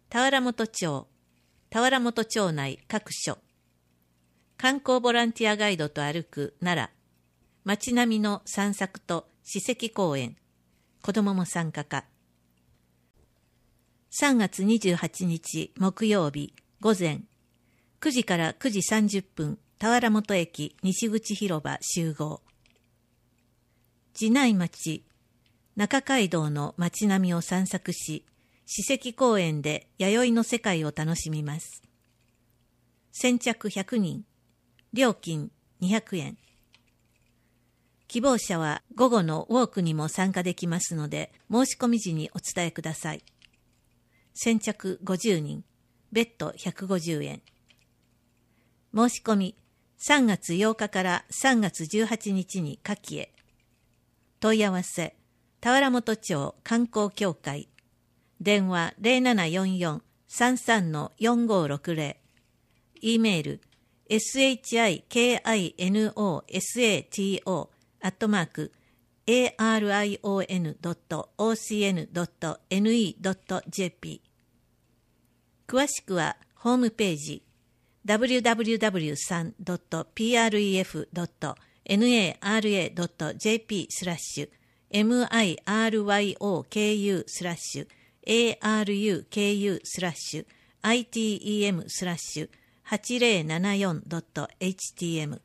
田原本町、田原本町内各所、観光ボランティアガイドと歩く奈良、街並みの散策と史跡公園、子どもも参加か。3月28日木曜日午前9時から9時30分、田原本駅西口広場集合。寺内町、中街道の街並みを散策し、史跡公園で弥生の世界を楽しみます。先着100人、料金200円。希望者は午後のウォークにも参加できますので、申し込み時にお伝えください。先着50人、別途150円。申し込み、3月8日から3月18日に下記へ。問い合わせ、田原本町観光協会。電話 0744-33-4560。e メール、shikino@arion.ocn.ne.jp。詳しくはホームページ www.myruku.naruku/item/8074.htm。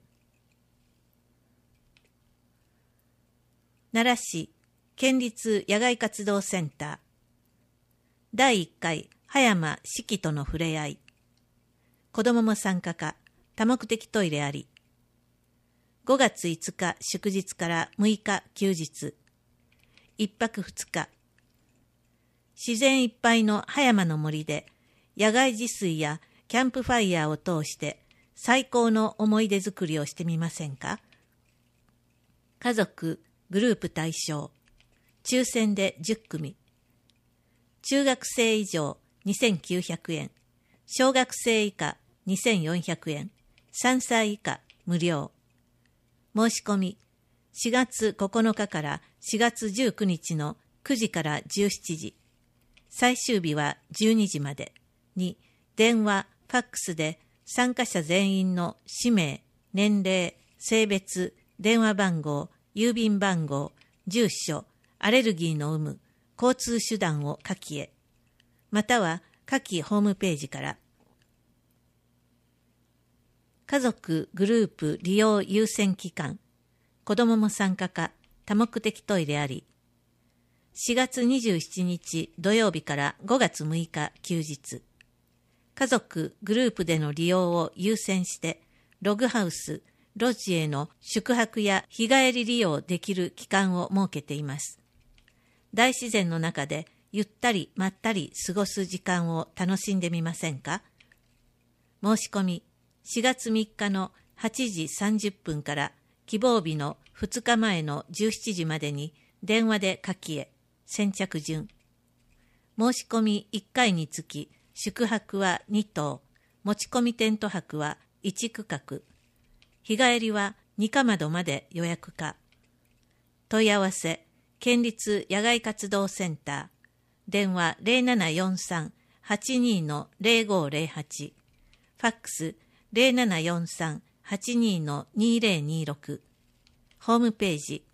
奈良市県立野外活動センター第1回葉山四季とのふれあい。子どもも参加か、多目的トイレあり。5月5日祝日から6日休日。1泊2日。自然いっぱいの葉山の森で、野外自炊やキャンプファイヤーを通して最高の思い出作りをしてみませんか？家族、グループ対象。抽選で10組。中学生以上2900円。小学生以下2400円。3歳以下無料。申し込み4月9日から4月19日の9時から17時。最終日は12時までに電話、ファックスで参加者全員の氏名、年齢、性別、電話番号、郵便番号、住所、アレルギーの有無、交通手段を下記へ。または下記ホームページから。家族グループ利用優先期間、子どもも参加か、多目的トイレあり。4月27日土曜日から5月6日休日。家族グループでの利用を優先して、ログハウス、ロッジへの宿泊や日帰り利用できる期間を設けています。大自然の中でゆったりまったり過ごす時間を楽しんでみませんか？申し込み4月3日の8時30分から希望日の2日前の17時までに電話で下記へ。先着順。申し込み1回につき宿泊は2棟、持ち込みテント泊は1区画、日帰りは2かまどまで予約可。問い合わせ、県立野外活動センター、電話 0743-82-0508、ファックス 0743-82-2026、ホームページ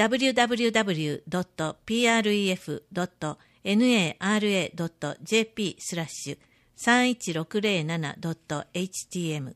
www.pref.nara.jp/31607.htm。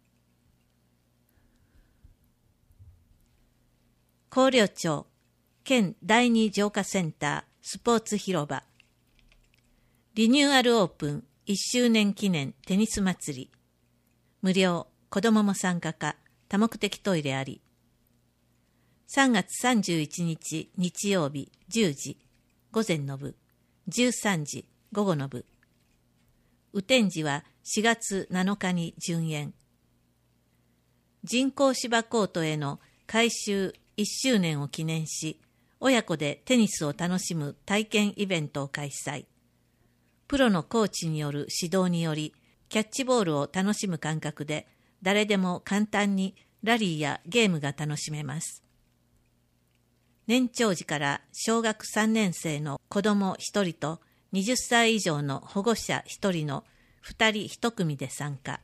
広陵町県第二浄化センタースポーツ広場リニューアルオープン1周年記念テニス祭り。無料、子どもも参加か、多目的トイレあり。3月31日日曜日10時、午前の部、13時、午後の部。雨天時は4月7日に順延。人工芝コートへの改修1周年を記念し、親子でテニスを楽しむ体験イベントを開催。プロのコーチによる指導により、キャッチボールを楽しむ感覚で、誰でも簡単にラリーやゲームが楽しめます。年長児から小学3年生の子ども1人と 20歳以上の保護者1人の2人1組で参加。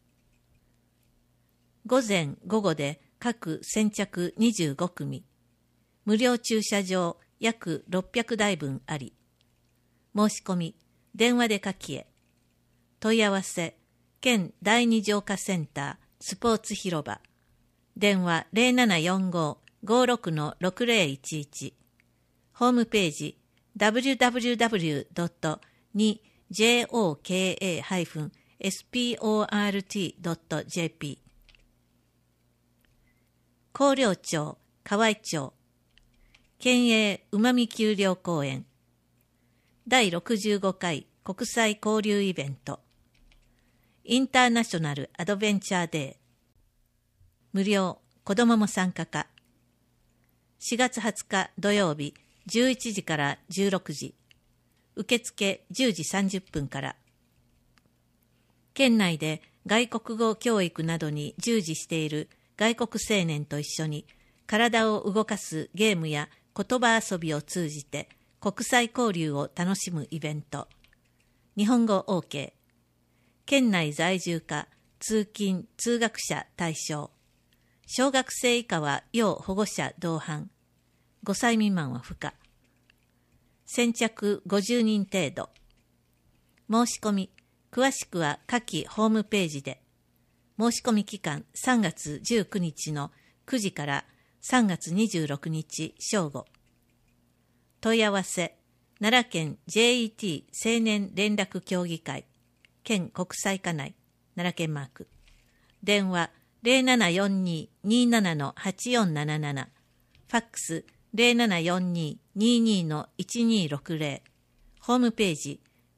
午前午後で各先着25組、無料駐車場約600台分あり、申し込み、電話で書きへ。問い合わせ、県第二浄化センタースポーツ広場。電話0745-56-6011。ホームページ www.joka-sport.jp。 広陵町、河合町、県営うまみ丘陵公園。第65回国際交流イベント。インターナショナルアドベンチャーデー。無料、子どもも参加か。4月20日土曜日11時から16時。受付10時30分から。県内で外国語教育などに従事している外国青年と一緒に体を動かすゲームや言葉遊びを通じて国際交流を楽しむイベント。日本語 OK。県内在住か通勤・通学者対象。小学生以下は要保護者同伴。5歳未満は不可。先着50人程度。申し込み、詳しくは下記ホームページで。申し込み期間3月19日の9時から3月26日正午。問い合わせ、奈良県 JET 青年連絡協議会、県国際課内、奈良県マーク。電話0742-27-8477。ファックス0742-22-1260。ホームページ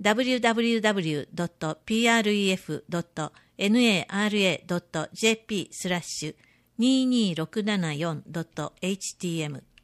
www.pref.nara.jp/22674.htm。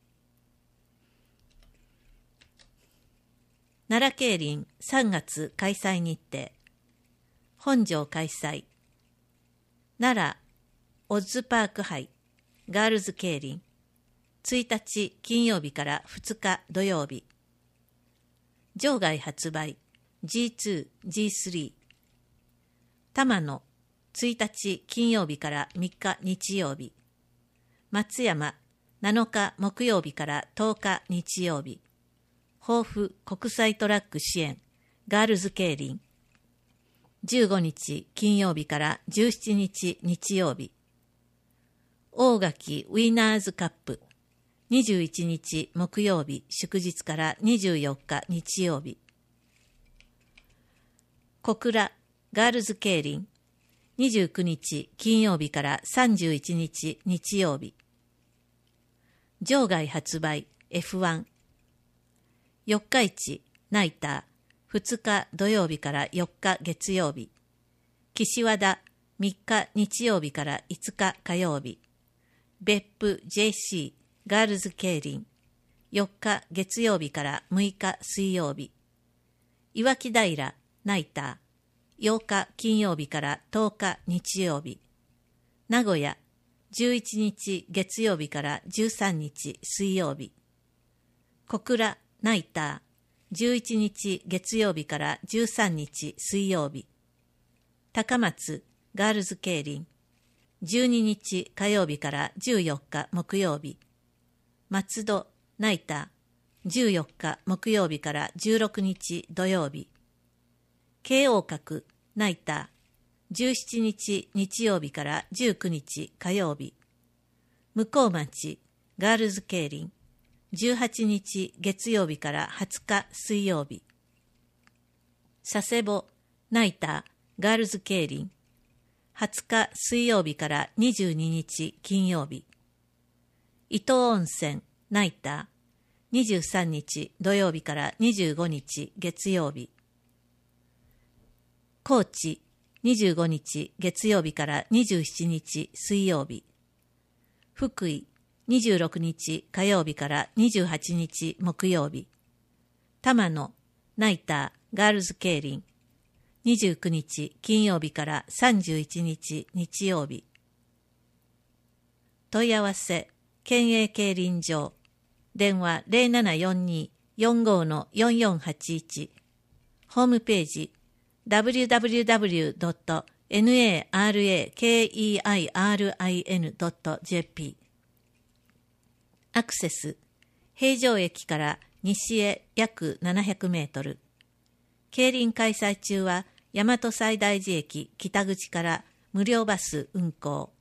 奈良競輪3月開催日程。本庄開催。奈良オッズパーク杯ガールズ競輪1日金曜日から2日土曜日。場外発売 G2、G3。玉野1日金曜日から3日日曜日。松山7日木曜日から10日日曜日。豊富国際トラック支援ガールズ競輪15日金曜日から17日日曜日。大垣ウィナーズカップ21日木曜日祝日から24日日曜日。小倉ガールズ競輪29日金曜日から31日日曜日。場外発売 F1。四日市ナイター2日土曜日から4日月曜日。岸和田3日日曜日から5日火曜日。別府 JC ガールズ競輪4日月曜日から6日水曜日。岩木平ナイター8日金曜日から10日日曜日。名古屋11日月曜日から13日水曜日。小倉ナイター11日月曜日から13日水曜日。高松ガールズ競輪12日火曜日から14日木曜日。松戸ナイター14日木曜日から16日土曜日。京王閣ナイター17日日曜日から19日火曜日。向町ガールズ競輪18日月曜日から20日水曜日。佐世保ナイターガールズ競輪20日水曜日から22日金曜日。伊東温泉ナイター23日土曜日から25日月曜日。高知25日月曜日から27日水曜日。福井26日火曜日から28日木曜日。玉野ナイターガールズ競輪29日金曜日から31日日曜日。問い合わせ県営競輪場電話 45-4481、ホームページ www.narakerin.jp。 アクセス、平城駅から西へ約700メートル。競輪開催中は大和西大寺駅北口から無料バス運行。